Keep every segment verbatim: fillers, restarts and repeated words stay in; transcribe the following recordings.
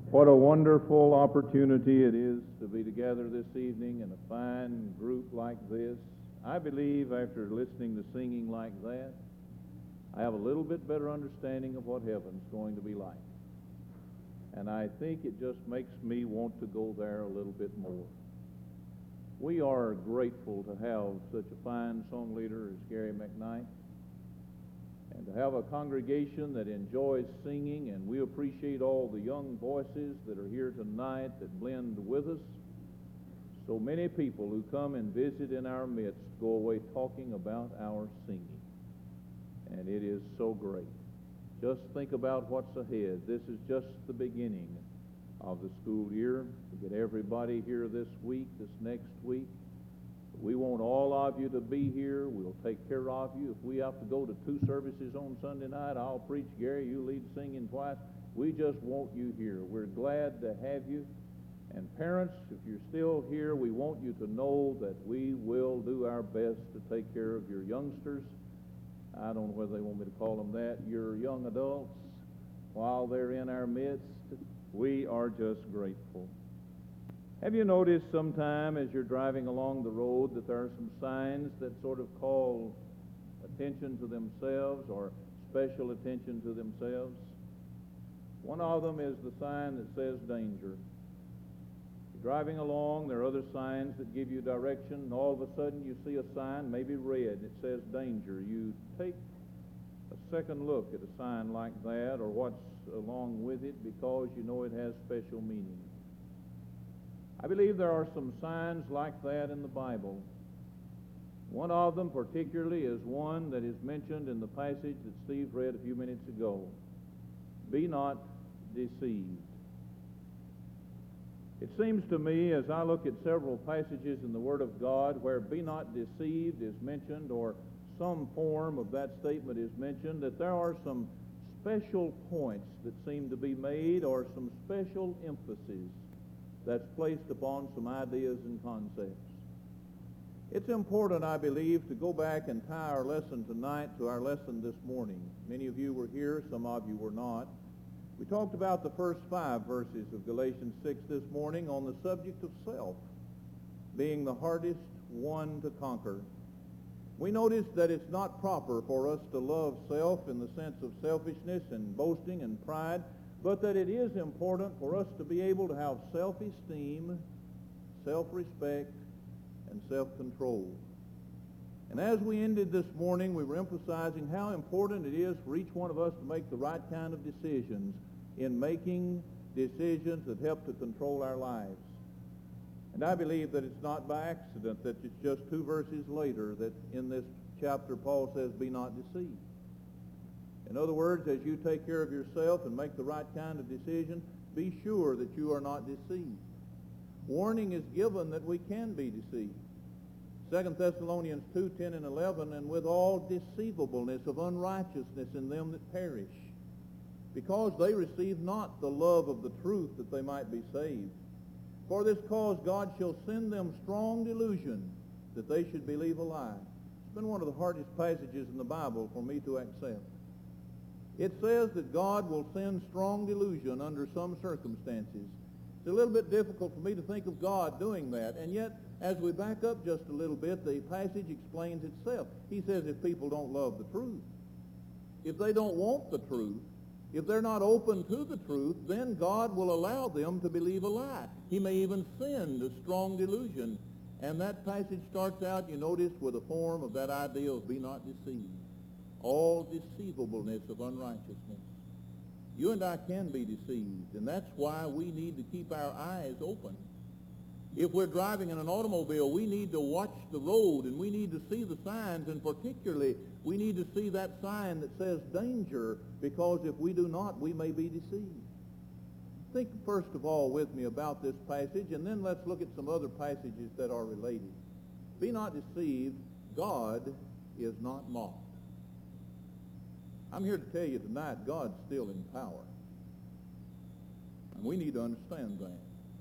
What a wonderful opportunity it is to be together this evening in a fine group like this. I believe after listening to singing like that, I have a little bit better understanding of what heaven's going to be like. And I think it just makes me want to go there a little bit more. We are grateful to have such a fine song leader as Gary McKnight, and to have a congregation that enjoys singing, and we appreciate all the young voices that are here tonight that blend with us. So many people who come and visit in our midst go away talking about our singing, and it is so great. Just think about what's ahead. This is just the beginning of the school year. We get everybody here this week, this next week. We want all of you to be here. We'll take care of you. If we have to go to two services on Sunday night, I'll preach, Gary, you lead singing twice. We just want you here. We're glad to have you. And parents, if you're still here, we want you to know that we will do our best to take care of your youngsters. I don't know whether they want me to call them that, your young adults, while they're in our midst. We are just grateful. Have you noticed sometime as you're driving along the road that there are some signs that sort of call attention to themselves or special attention to themselves? One of them is the sign that says danger. You're driving along, there are other signs that give you direction, and all of a sudden you see a sign, maybe red, it says danger. You take a second look at a sign like that or what's along with it because you know it has special meaning. I believe there are some signs like that in the Bible. One of them particularly is one that is mentioned in the passage that Steve read a few minutes ago. Be not deceived. It seems to me, as I look at several passages in the Word of God where be not deceived is mentioned or some form of that statement is mentioned, that there are some special points that seem to be made or some special emphasis that's placed upon some ideas and concepts. It's important, I believe, to go back and tie our lesson tonight to our lesson this morning. Many of you were here, some of you were not. We talked about the first five verses of Galatians six this morning on the subject of self being the hardest one to conquer. We noticed that it's not proper for us to love self in the sense of selfishness and boasting and pride, but that it is important for us to be able to have self-esteem, self-respect, and self-control. And as we ended this morning, we were emphasizing how important it is for each one of us to make the right kind of decisions in making decisions that help to control our lives. And I believe that it's not by accident that it's just two verses later that in this chapter Paul says, be not deceived. In other words, as you take care of yourself and make the right kind of decision, be sure that you are not deceived. Warning is given that we can be deceived. Second Thessalonians two, ten and eleven, and with all deceivableness of unrighteousness in them that perish, because they receive not the love of the truth that they might be saved. For this cause God shall send them strong delusion, that they should believe a lie. It's been one of the hardest passages in the Bible for me to accept. It says that God will send strong delusion under some circumstances. It's a little bit difficult for me to think of God doing that, and yet as we back up just a little bit, the passage explains itself. He says if people don't love the truth, if they don't want the truth, if they're not open to the truth, then God will allow them to believe a lie. He may even send a strong delusion. And that passage starts out, you notice, with a form of that idea of be not deceived. All deceivableness of unrighteousness. You and I can be deceived, and that's why we need to keep our eyes open. If we're driving in an automobile, we need to watch the road, and we need to see the signs, and particularly we need to see that sign that says danger, because if we do not, we may be deceived. Think first of all with me about this passage, and then let's look at some other passages that are related. Be not deceived, God is not mocked. I'm here to tell you tonight, God's still in power. And we need to understand that.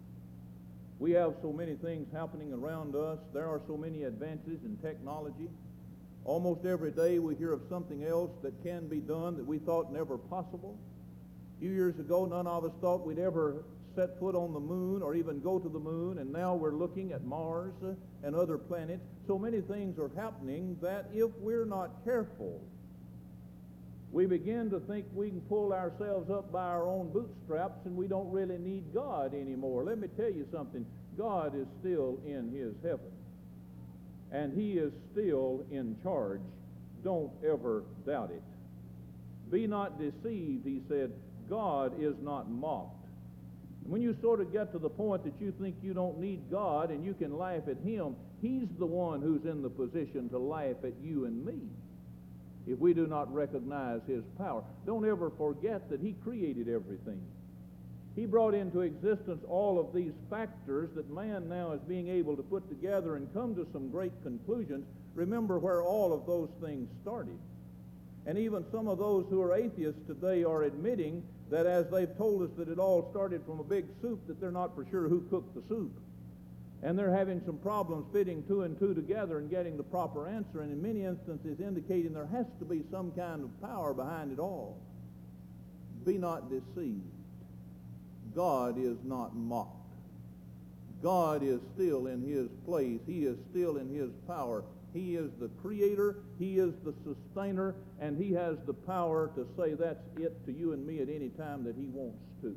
We have so many things happening around us. There are so many advances in technology. Almost every day we hear of something else that can be done that we thought never possible. A few years ago, none of us thought we'd ever set foot on the moon or even go to the moon, and now we're looking at Mars uh, and other planets. So many things are happening that if we're not careful, we begin to think we can pull ourselves up by our own bootstraps and we don't really need God anymore. Let me tell you something. God is still in his heaven, and he is still in charge. Don't ever doubt it. Be not deceived, he said. God is not mocked. When you sort of get to the point that you think you don't need God and you can laugh at him, he's the one who's in the position to laugh at you and me if we do not recognize his power. Don't ever forget that he created everything. He brought into existence all of these factors that man now is being able to put together and come to some great conclusions. Remember where all of those things started. And even some of those who are atheists today are admitting that as they've told us that it all started from a big soup, that they're not for sure who cooked the soup. And they're having some problems fitting two and two together and getting the proper answer, and in many instances indicating there has to be some kind of power behind it all. Be not deceived. God is not mocked. God is still in his place. He is still in his power. He is the creator, he is the sustainer, and he has the power to say that's it to you and me at any time that he wants to.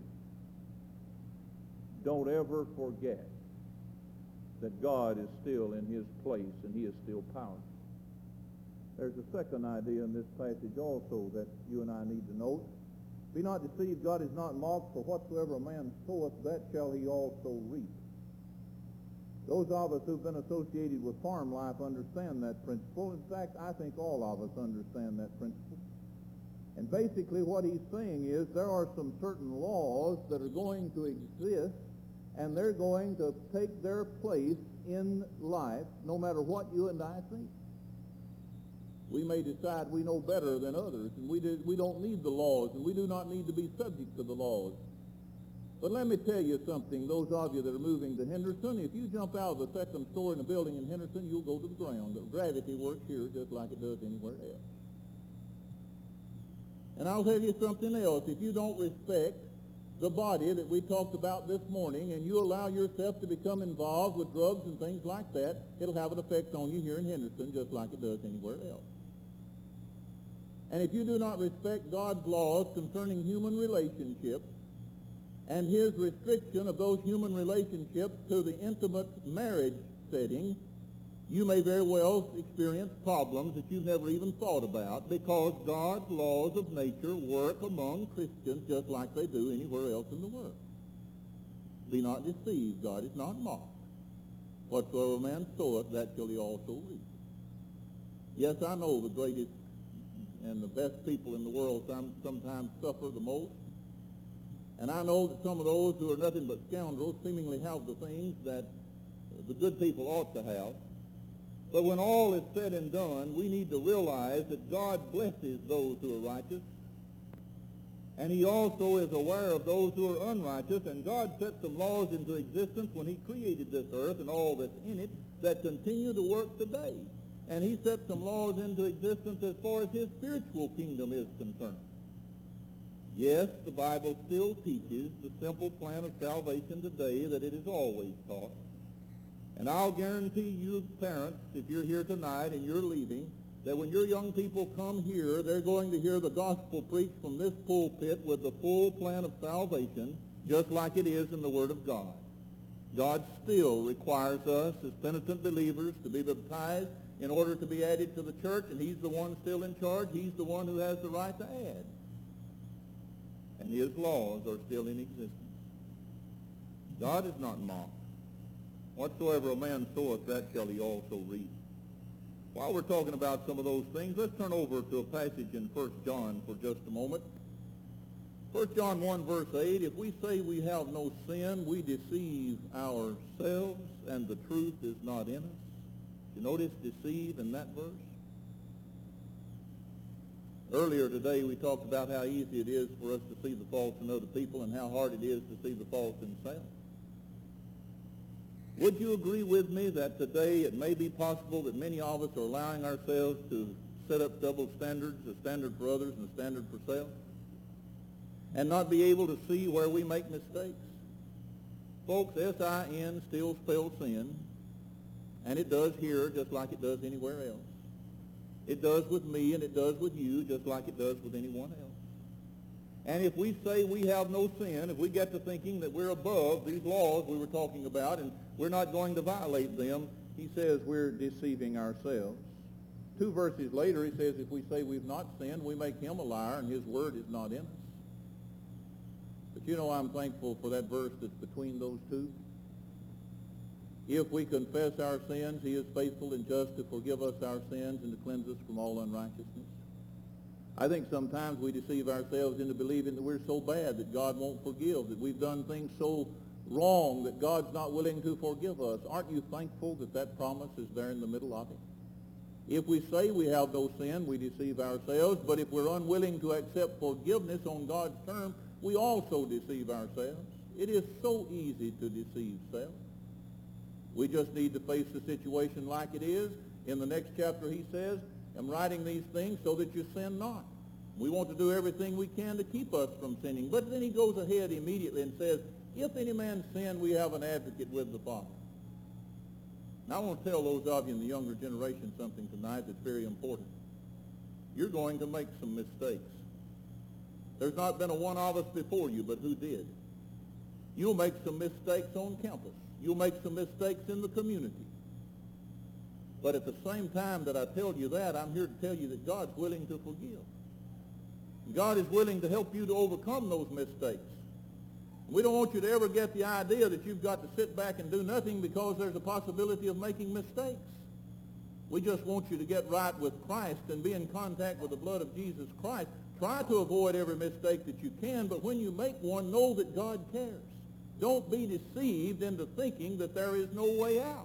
Don't ever forget that God is still in his place and he is still powerful. There's a second idea in this passage also that you and I need to note. Be not deceived, God is not mocked, for whatsoever a man soweth, that shall he also reap. Those of us who've been associated with farm life understand that principle. In fact, I think all of us understand that principle. And basically what he's saying is there are some certain laws that are going to exist, and they're going to take their place in life no matter what you and I think. We may decide we know better than others, and we, do, we don't need the laws, and we do not need to be subject to the laws. But let me tell you something, those of you that are moving to Henderson, if you jump out of the second story in a building in Henderson, you'll go to the ground. The gravity works here just like it does anywhere else. And I'll tell you something else. If you don't respect the body that we talked about this morning, and you allow yourself to become involved with drugs and things like that, it'll have an effect on you here in Henderson just like it does anywhere else. And if you do not respect God's laws concerning human relationships, and his restriction of those human relationships to the intimate marriage setting, you may very well experience problems that you've never even thought about, because God's laws of nature work among Christians just like they do anywhere else in the world. Be not deceived, God is not mocked. Whatsoever a man soweth, that shall he also reap. Yes, I know the greatest and the best people in the world some, sometimes suffer the most. And I know that some of those who are nothing but scoundrels seemingly have the things that the good people ought to have. But when all is said and done, we need to realize that God blesses those who are righteous. And he also is aware of those who are unrighteous. And God set some laws into existence when he created this earth and all that's in it that continue to work today. And he set some laws into existence as far as his spiritual kingdom is concerned. Yes, the Bible still teaches the simple plan of salvation today that it has always taught. And I'll guarantee you, parents, if you're here tonight and you're leaving, that when your young people come here, they're going to hear the gospel preached from this pulpit with the full plan of salvation, just like it is in the Word of God. God still requires us as penitent believers to be baptized in order to be added to the church, and he's the one still in charge. He's the one who has the right to add. And his laws are still in existence. God is not mocked. Whatsoever a man soweth, that shall he also reap. While we're talking about some of those things, let's turn over to a passage in First John for just a moment. First John one, verse eight, if we say we have no sin, we deceive ourselves, and the truth is not in us. You notice deceive in that verse? Earlier today we talked about how easy it is for us to see the faults in other people and how hard it is to see the faults in self. Would you agree with me that today it may be possible that many of us are allowing ourselves to set up double standards, a standard for others and a standard for self, and not be able to see where we make mistakes? Folks, S I N still spells sin, and it does here just like it does anywhere else. It does with me, and it does with you, just like it does with anyone else. And if we say we have no sin, if we get to thinking that we're above these laws we were talking about and we're not going to violate them, he says we're deceiving ourselves. Two verses later, he says, if we say we've not sinned, we make him a liar, and his word is not in us. But you know, I'm thankful for that verse that's between those two. If we confess our sins, he is faithful and just to forgive us our sins and to cleanse us from all unrighteousness. I think sometimes we deceive ourselves into believing that we're so bad that God won't forgive, that we've done things so wrong that God's not willing to forgive us. Aren't you thankful that that promise is there in the middle of it? If we say we have no sin, we deceive ourselves, but if we're unwilling to accept forgiveness on God's terms, we also deceive ourselves. It is so easy to deceive self. We just need to face the situation like it is. In the next chapter he says, I'm writing these things so that you sin not. We want to do everything we can to keep us from sinning. But then he goes ahead immediately and says, if any man sin, we have an advocate with the Father. Now I want to tell those of you in the younger generation something tonight that's very important. You're going to make some mistakes. There's not been a one of us before you, but who did? You'll make some mistakes on campus. You'll make some mistakes in the community. But at the same time that I tell you that, I'm here to tell you that God's willing to forgive. God is willing to help you to overcome those mistakes. We don't want you to ever get the idea that you've got to sit back and do nothing because there's a possibility of making mistakes. We just want you to get right with Christ and be in contact with the blood of Jesus Christ. Try to avoid every mistake that you can, but when you make one, know that God cares. Don't be deceived into thinking that there is no way out.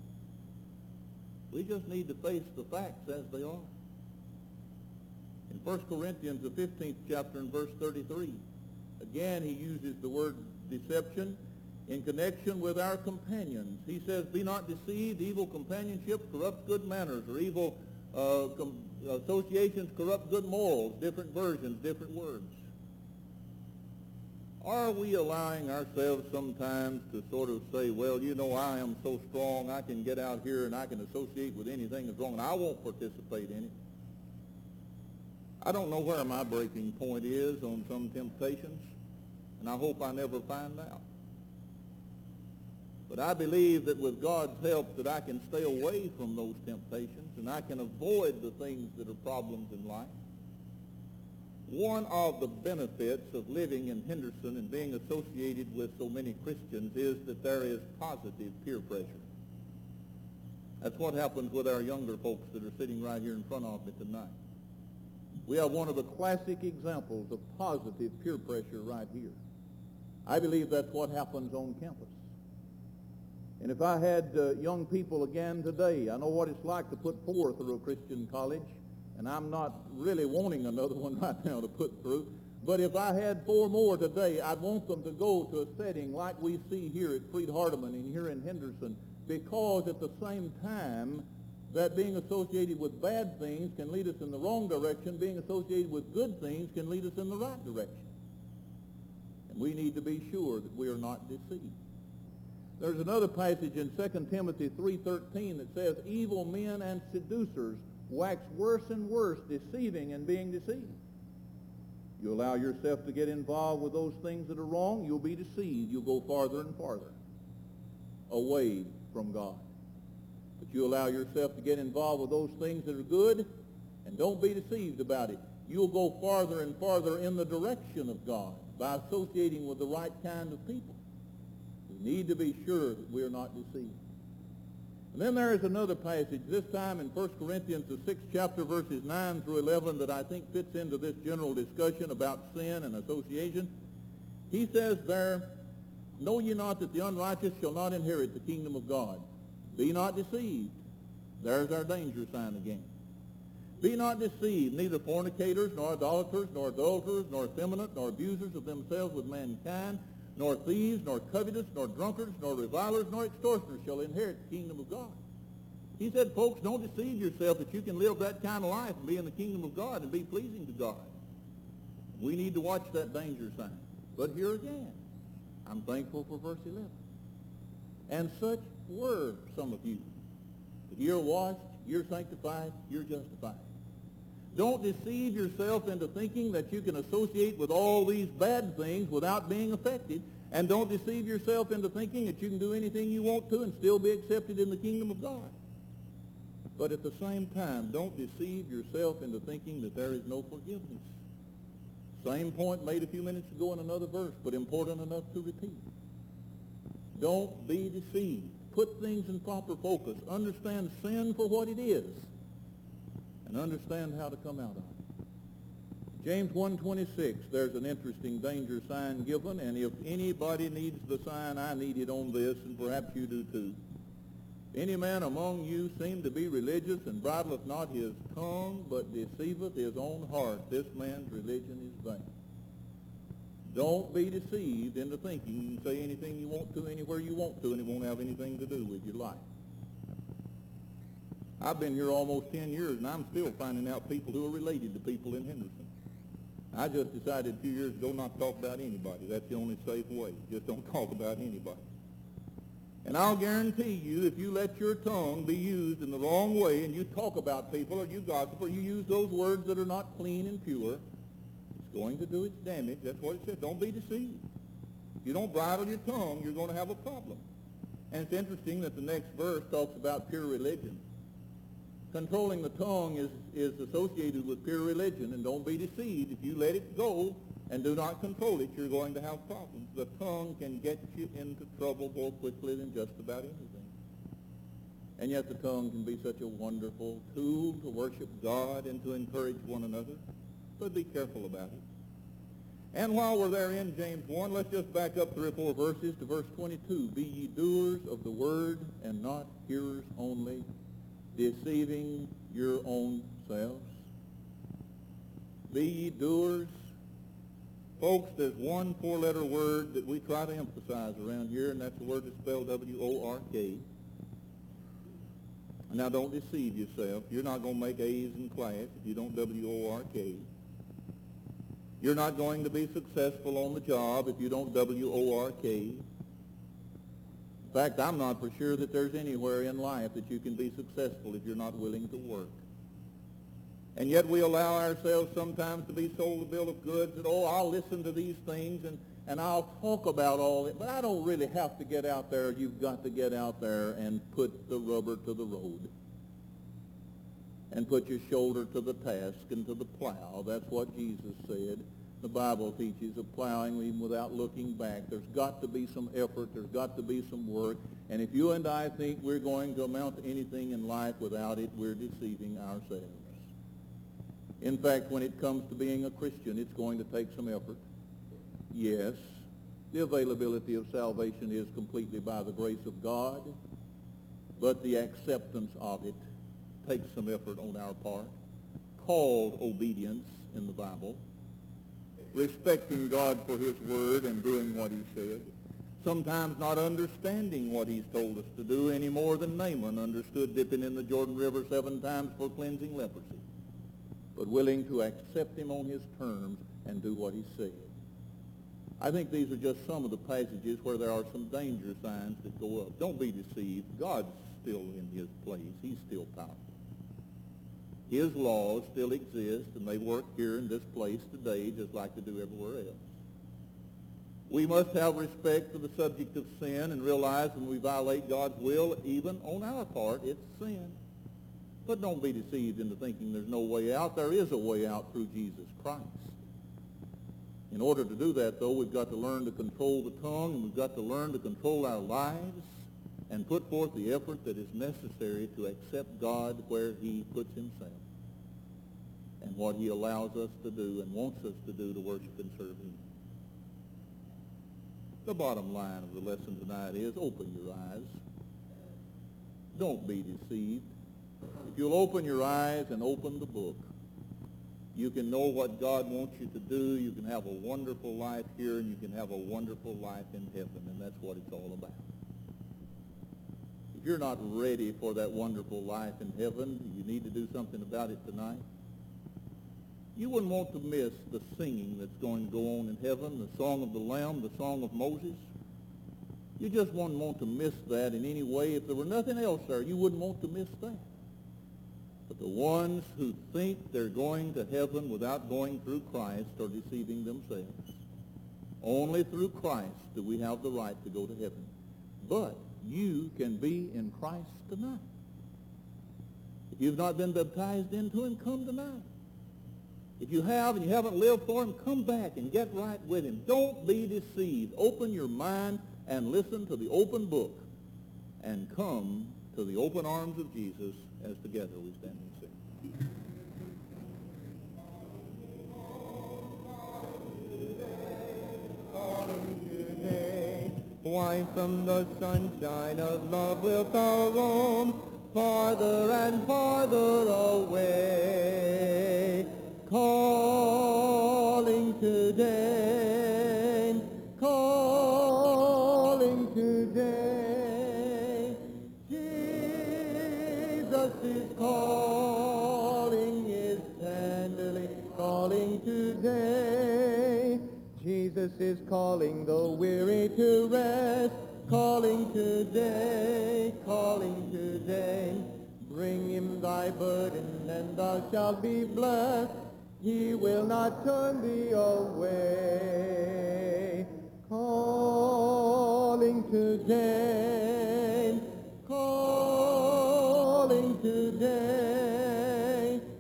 We just need to face the facts as they are. In First Corinthians, the fifteenth chapter, and verse thirty-three, again he uses the word deception in connection with our companions. He says, be not deceived, evil companionship corrupts good manners, or evil uh, com- associations corrupt good morals, different versions, different words. Are we allowing ourselves sometimes to sort of say, well, you know, I am so strong, I can get out here and I can associate with anything that's wrong, and I won't participate in it? I don't know where my breaking point is on some temptations, and I hope I never find out. But I believe that with God's help that I can stay away from those temptations and I can avoid the things that are problems in life. One of the benefits of living in Henderson and being associated with so many Christians is that there is positive peer pressure. That's what happens with our younger folks that are sitting right here in front of me tonight. We have one of the classic examples of positive peer pressure right here. I believe that's what happens on campus. And if I had uh, young people again today, I know what it's like to put four through a Christian college, and I'm not really wanting another one right now to put through. But if I had four more today, I'd want them to go to a setting like we see here at Freed Hardeman and here in Henderson, because at the same time that being associated with bad things can lead us in the wrong direction, being associated with good things can lead us in the right direction. And we need to be sure that we are not deceived. There's another passage in Second Timothy three thirteen that says, evil men and seducers wax worse and worse, deceiving and being deceived. You allow yourself to get involved with those things that are wrong, you'll be deceived. You'll go farther and farther away from God. But you allow yourself to get involved with those things that are good, and don't be deceived about it. You'll go farther and farther in the direction of God by associating with the right kind of people. We need to be sure that we are not deceived. And then there is another passage, this time in First Corinthians, the sixth chapter, verses nine through eleven, that I think fits into this general discussion about sin and association. He says there, know ye not that the unrighteous shall not inherit the kingdom of God? Be not deceived. There's our danger sign again. Be not deceived, neither fornicators, nor idolaters, nor adulterers, nor effeminate, nor abusers of themselves with mankind, nor thieves, nor covetous, nor drunkards, nor revilers, nor extortioners shall inherit the kingdom of God. He said, folks, don't deceive yourself that you can live that kind of life and be in the kingdom of God and be pleasing to God. We need to watch that danger sign. But here again, I'm thankful for verse eleven. And such were some of you. But you're washed, you're sanctified, you're justified. Don't deceive yourself into thinking that you can associate with all these bad things without being affected. And don't deceive yourself into thinking that you can do anything you want to and still be accepted in the kingdom of God. But at the same time, don't deceive yourself into thinking that there is no forgiveness. Same point made a few minutes ago in another verse, but important enough to repeat. Don't be deceived. Put things in proper focus. Understand sin for what it is, and understand how to come out of it. James one twenty-six, there's an interesting danger sign given, and if anybody needs the sign, I need it on this, and perhaps you do too. If any man among you seem to be religious and bridleth not his tongue, but deceiveth his own heart, this man's religion is vain. Don't be deceived into thinking you can say anything you want to anywhere you want to, and it won't have anything to do with your life. I've been here almost ten years, and I'm still finding out people who are related to people in Henderson. I just decided a few years ago not to talk about anybody. That's the only safe way. Just don't talk about anybody. And I'll guarantee you, if you let your tongue be used in the wrong way, and you talk about people, or you gossip, or you use those words that are not clean and pure, it's going to do its damage. That's what it says. Don't be deceived. If you don't bridle your tongue, you're going to have a problem. And it's interesting that the next verse talks about pure religion. Controlling the tongue is, is associated with pure religion, and don't be deceived. If you let it go and do not control it, you're going to have problems. The tongue can get you into trouble more quickly than just about anything. And yet the tongue can be such a wonderful tool to worship God and to encourage one another. But be careful about it. And while we're there in James one, let's just back up three or four verses to verse twenty-two. Be ye doers of the word and not hearers only, deceiving your own selves. Be ye doers. Folks, there's one four-letter word that we try to emphasize around here, and that's the word that's spelled W O R K. Now, don't deceive yourself. You're not going to make A's in class if you don't W O R K. You're not going to be successful on the job if you don't W O R K. In fact, I'm not for sure that there's anywhere in life that you can be successful if you're not willing to work. And yet we allow ourselves sometimes to be sold a bill of goods that, oh, I'll listen to these things and, and I'll talk about all it, but I don't really have to get out there. You've got to get out there and put the rubber to the road and put your shoulder to the task and to the plow. That's what Jesus said. The Bible teaches of plowing even without looking back. There's got to be some effort. There's got to be some work. And if you and I think we're going to amount to anything in life without it, we're deceiving ourselves. In fact, when it comes to being a Christian, it's going to take some effort. Yes, the availability of salvation is completely by the grace of God, but the acceptance of it takes some effort on our part, called obedience in the Bible, respecting God for his word and doing what he said, sometimes not understanding what he's told us to do any more than Naaman understood dipping in the Jordan River seven times for cleansing leprosy, but willing to accept him on his terms and do what he said. I think these are just some of the passages where there are some danger signs that go up. Don't be deceived. God's still in his place. He's still powerful. His laws still exist, and they work here in this place today just like they do everywhere else. We must have respect for the subject of sin and realize when we violate God's will, even on our part, it's sin. But don't be deceived into thinking there's no way out. There is a way out through Jesus Christ. In order to do that, though, we've got to learn to control the tongue, and we've got to learn to control our lives and put forth the effort that is necessary to accept God where he puts himself and what he allows us to do and wants us to do to worship and serve him. The bottom line of the lesson tonight is open your eyes. Don't be deceived. If you'll open your eyes and open the book, you can know what God wants you to do. You can have a wonderful life here, and you can have a wonderful life in heaven, and that's what it's all about. If you're not ready for that wonderful life in heaven, you need to do something about it tonight. You wouldn't want to miss the singing that's going to go on in heaven, the song of the Lamb, the song of Moses. You just wouldn't want to miss that in any way. If there were nothing else there, you wouldn't want to miss that. But the ones who think they're going to heaven without going through Christ are deceiving themselves. Only through Christ do we have the right to go to heaven. But you can be in Christ tonight. If you've not been baptized into him, come tonight. If you have and you haven't lived for him, come back and get right with him. Don't be deceived. Open your mind and listen to the open book and come to the open arms of Jesus as together we stand and sing. Why from the sunshine of love wilt thou roam farther and farther away, calling today, calling today. Jesus is calling, is tenderly calling today. Jesus is calling the weary to rest, calling today, calling today. Bring him thy burden and thou shalt be blessed. He will not turn thee away. Calling today, calling today.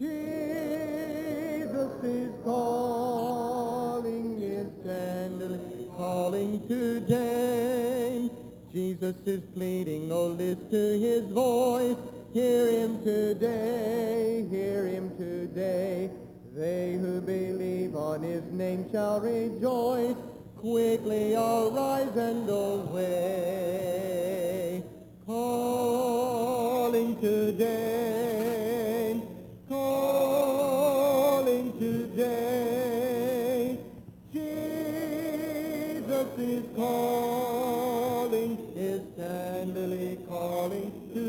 Jesus is calling, is tenderly calling today. Jesus is pleading, oh, list to his voice. Hear him today, hear him today. They who believe on his name shall rejoice. Quickly arise and away. Calling today, calling today. Jesus is calling, is tenderly calling